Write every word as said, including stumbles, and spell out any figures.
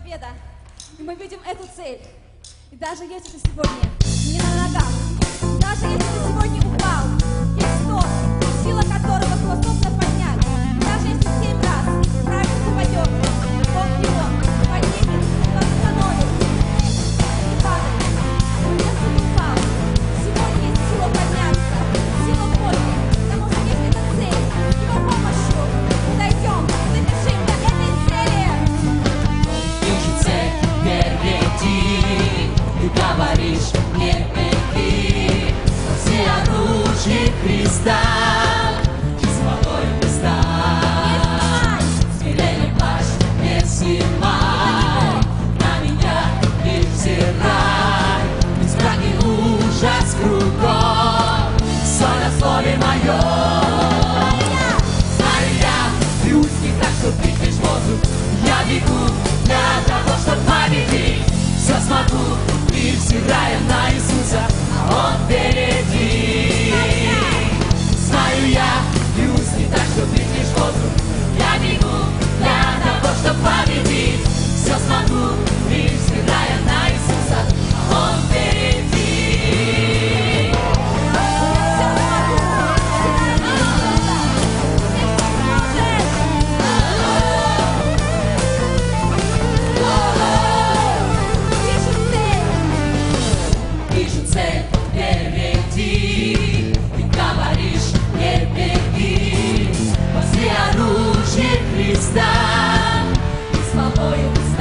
победа. И мы видим эту цель. И даже если ты сегодня не на ногах, даже если ты сегодня упал, есть тот, сила которого способна поднять. И даже если семь раз правильно упадет, он его поднимет, восстановит. Не падай. Если ты упал, сегодня есть сила подняться, сила воли, потому что есть эта цель. Его помощью мы дойдем, допишем до этой цели. Вижу цель впереди, ты говоришь, не беги, но все оружие Христа и смолой встань. Смирение плащ не снимай, на меня не взирай, ведь страх и ужас кругом, соль на слове моем. Знаю я, и узкий так, что прикрешь воздух, я бегу для того, чтобы победить. Все смогу, невзирая на Иисуса, а Он впереди. Знаю я, и узкий так, что прикрешь воздух, я бегу для того, чтобы победить. Все смогу, невзирая на Иисуса, а Он впереди. Вижу цель впереди, ты говоришь, не беги, возле оружия Христа и смолою